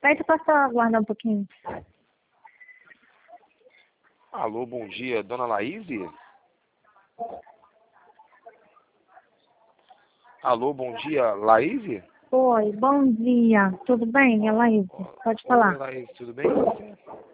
Pede para só aguardar um pouquinho. Alô, bom dia, dona Laís? Alô, bom dia, Laís? Oi, bom dia. Tudo bem, é Laís? Pode Oi, falar. Laís, tudo bem com você?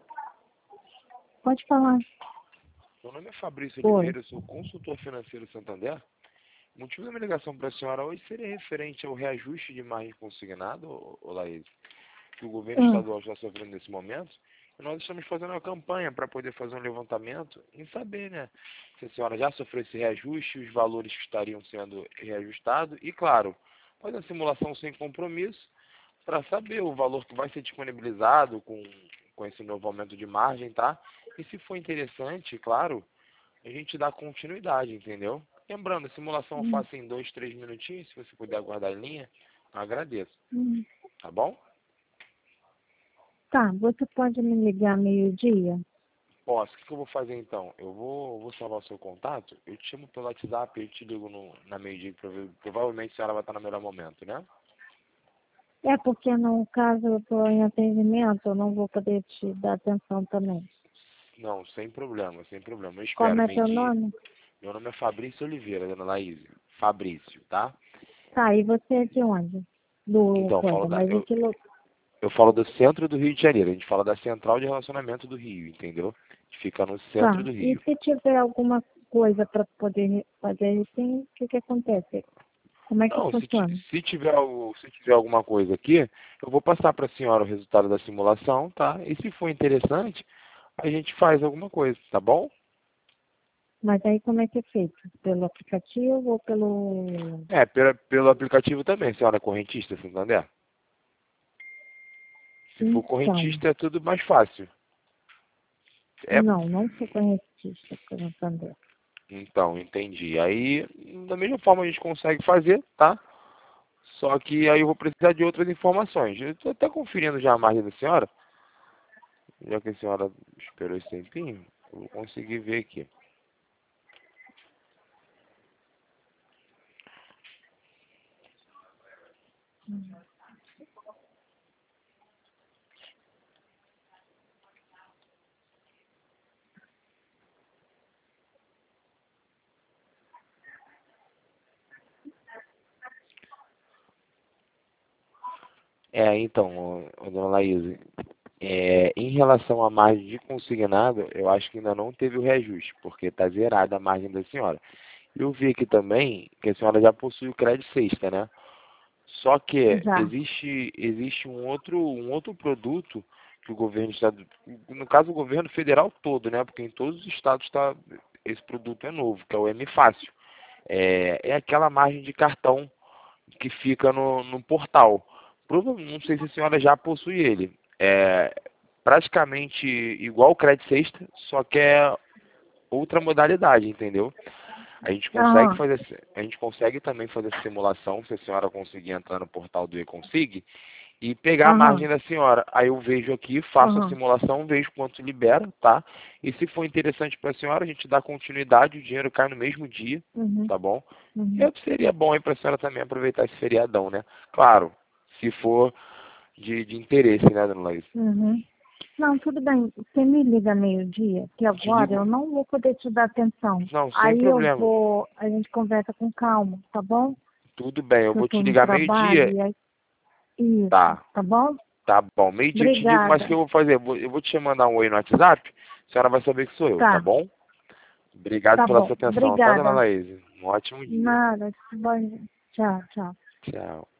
Pode falar. Meu nome é Fabrício Oi. Oliveira, eu sou consultor financeiro Santander. O motivo da minha ligação para a senhora hoje seria referente ao reajuste de margem consignado, Laís, que o governo estadual está sofrendo nesse momento. E nós estamos fazendo uma campanha para poder fazer um levantamento e saber, né, se a senhora já sofreu esse reajuste, os valores que estariam sendo reajustados e, claro, fazer uma simulação sem compromisso para saber o valor que vai ser disponibilizado com esse novo aumento de margem, tá? E se for interessante, claro, a gente dá continuidade, entendeu? Lembrando, a simulação eu faço em 2, 3 minutinhos, se você puder aguardar em linha, eu agradeço, tá bom? Tá, você pode me ligar meio-dia? Posso. O que eu vou fazer então? Eu vou salvar o seu contato, eu te chamo pelo WhatsApp, eu te ligo na meio-dia, provavelmente a senhora vai estar no melhor momento, né? É porque no caso eu estou em atendimento, eu não vou poder te dar atenção também. Não, sem problema, sem problema. Eu espero Como é teu meio-dia. nome? Meu nome é Fabrício Oliveira, dona Laís. Fabrício, tá? Tá, e você é de onde? Do Então, coisa, mas em que lugar? eu falo do centro do Rio de Janeiro. A gente fala da central de relacionamento do Rio, entendeu? Que fica no Tá, centro do e Rio. se tiver alguma coisa para poder fazer assim, o que que acontece? Como é que Não, funciona? se tiver alguma coisa aqui, eu vou passar para a senhora o resultado da simulação, tá? E se for interessante, a gente faz alguma coisa, tá bom? Mas aí como é que é feito? Pelo aplicativo ou pelo... É, pelo aplicativo também, senhora é correntista, Santander. Se for Então, correntista, é tudo mais fácil. É, não sou correntista, Santander. então, entendi. Aí, da mesma forma a gente consegue fazer, tá? Só que aí eu vou precisar de outras informações. Eu estou até conferindo já a margem da senhora. Já que a senhora esperou esse tempinho, eu vou conseguir ver aqui. Então, dona Laís, em relação à margem de consignado, eu acho que ainda não teve o reajuste, porque está zerada a margem da senhora. Eu vi aqui também que a senhora já possui o crédito sexta, né? Só que Já. existe um outro produto que o governo está, no caso o governo federal todo, né? Porque em todos os estados esse produto é novo, que é o M Fácil. É aquela margem de cartão que fica no portal. Não sei se a senhora já possui ele. É praticamente igual o crédito sexta, só que é outra modalidade, entendeu? Aham, A gente consegue também fazer essa simulação, se a senhora conseguir entrar no portal do eConsig e pegar a aham, margem da senhora. Aí eu vejo aqui, faço a aham. simulação, vejo quanto libera, tá? E se for interessante para a senhora, a gente dá continuidade, o dinheiro cai no mesmo dia, Uhum, tá bom? uhum, E seria bom aí para a senhora também aproveitar esse feriadão, né? Claro, se for de interesse, né, dona Laís? uhum. Não, tudo bem. Você me liga meio-dia, que Te agora eu ligo. não vou poder te dar atenção. Não, sem Aí problema. a gente conversa com calma, tá bom? Tudo bem, eu Que eu vou te tô no ligar trabalho meio-dia. e aí... Isso, Tá. tá bom? Tá bom, meio-dia eu te digo, mas o que Obrigada. eu vou fazer? Eu vou te mandar um oi no WhatsApp, a senhora vai saber que sou eu, tá Tá, bom? Obrigado tá pela bom. sua atenção, tá, dona Obrigada. Laís? Um ótimo dia. Nada. Bom, tchau, tchau. Tchau.